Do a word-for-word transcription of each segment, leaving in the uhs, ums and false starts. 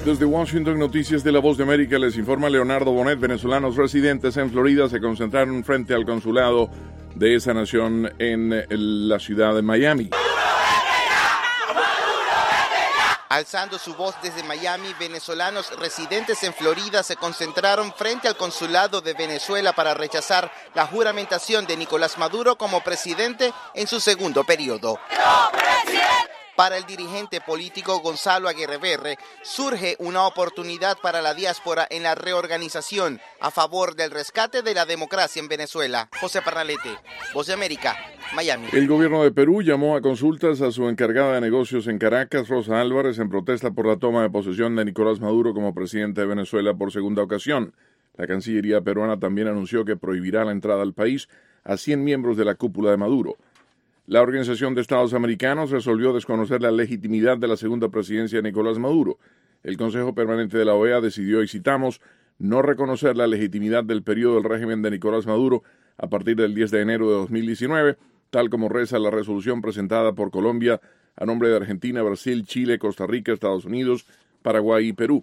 Desde Washington, Noticias de la Voz de América, les informa Leonardo Bonet. Venezolanos residentes en Florida se concentraron frente al consulado de esa nación en la ciudad de Miami. Alzando su voz desde Miami, venezolanos residentes en Florida se concentraron frente al consulado de Venezuela para rechazar la juramentación de Nicolás Maduro como presidente en su segundo periodo. ¡No, presidente! Para el dirigente político Gonzalo Aguirre Verre, surge una oportunidad para la diáspora en la reorganización a favor del rescate de la democracia en Venezuela. José Pernalete, Voz de América, Miami. El gobierno de Perú llamó a consultas a su encargada de negocios en Caracas, Rosa Álvarez, en protesta por la toma de posesión de Nicolás Maduro como presidente de Venezuela por segunda ocasión. La Cancillería peruana también anunció que prohibirá la entrada al país a cien miembros de la cúpula de Maduro. La Organización de Estados Americanos resolvió desconocer la legitimidad de la segunda presidencia de Nicolás Maduro. El Consejo Permanente de la O E A decidió, y citamos, no reconocer la legitimidad del periodo del régimen de Nicolás Maduro a partir del diez de enero de dos mil diecinueve, tal como reza la resolución presentada por Colombia a nombre de Argentina, Brasil, Chile, Costa Rica, Estados Unidos, Paraguay y Perú.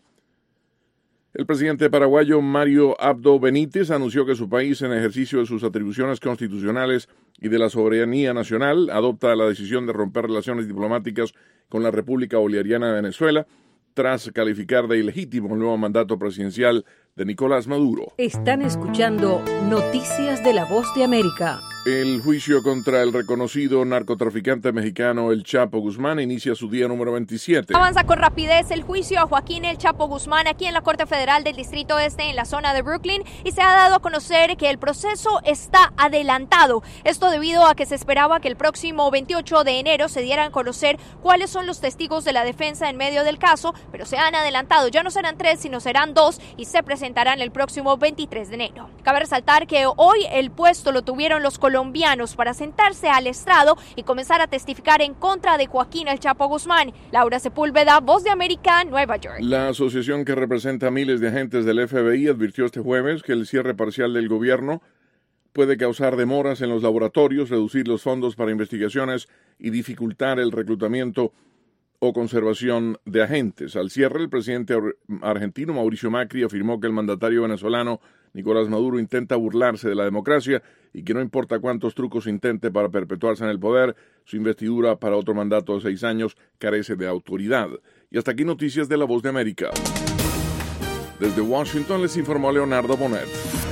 El presidente paraguayo Mario Abdo Benítez anunció que su país, en ejercicio de sus atribuciones constitucionales y de la soberanía nacional, adopta la decisión de romper relaciones diplomáticas con la República Bolivariana de Venezuela, tras calificar de ilegítimo el nuevo mandato presidencial de Nicolás Maduro. Están escuchando Noticias de la Voz de América. El juicio contra el reconocido narcotraficante mexicano El Chapo Guzmán inicia su día número veintisiete. Avanza con rapidez el juicio a Joaquín El Chapo Guzmán aquí en la Corte Federal del Distrito Este en la zona de Brooklyn, y se ha dado a conocer que el proceso está adelantado. Esto debido a que se esperaba que el próximo veintiocho de enero se dieran a conocer cuáles son los testigos de la defensa en medio del caso, pero se han adelantado. Ya no serán tres, sino serán dos, y se presentarán el próximo veintitrés de enero. Cabe resaltar que hoy el puesto lo tuvieron los colombianos colombianos para sentarse al estrado y comenzar a testificar en contra de Joaquín El Chapo Guzmán. Laura Sepúlveda, Voz de América, Nueva York. La asociación que representa a miles de agentes del F B I advirtió este jueves que el cierre parcial del gobierno puede causar demoras en los laboratorios, reducir los fondos para investigaciones y dificultar el reclutamiento o conservación de agentes. Al cierre, el presidente argentino Mauricio Macri afirmó que el mandatario venezolano Nicolás Maduro intenta burlarse de la democracia y que no importa cuántos trucos intente para perpetuarse en el poder, su investidura para otro mandato de seis años carece de autoridad. Y hasta aquí Noticias de la Voz de América. Desde Washington les informó Leonardo Bonet.